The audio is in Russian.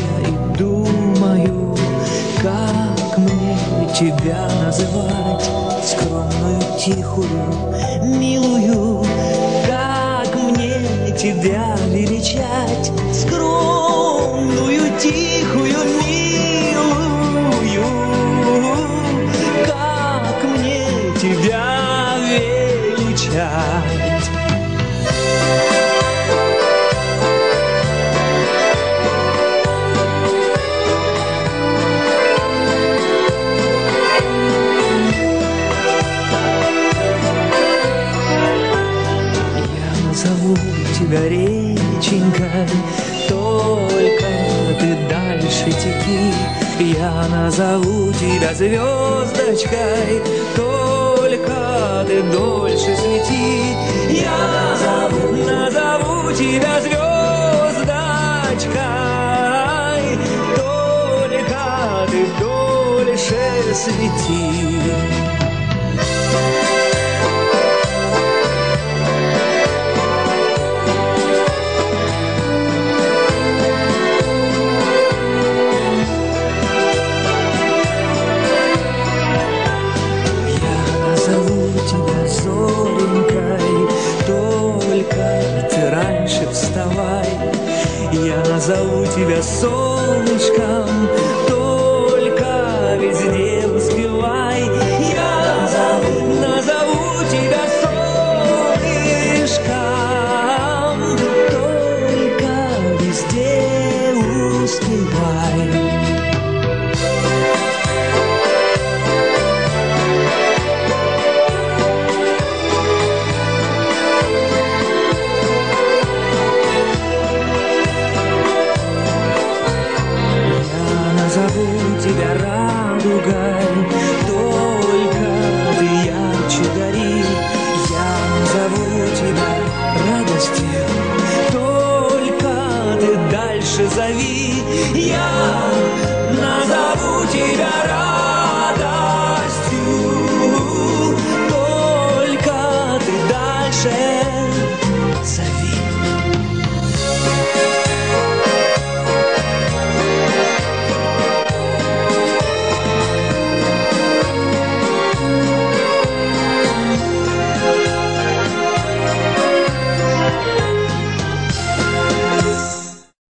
и думаю, как мне тебя называть, скромную, тихую, милую. Как мне тебя величать, скромную, тихую, милую. Как мне тебя величать. Зову тебя реченькой, только ты дальше теки. Я назову тебя звездочкой, только ты дольше свети. Я назову тебя звездочкой, только ты дольше свети. Вставай, я назову тебя солнышком, только везде успевай. Я назову тебя солнышком, только везде успевай. Назову тебя радугой, только ты ярче гори. Я назову тебя радостью, только ты дальше зови. Я назову тебя радостью.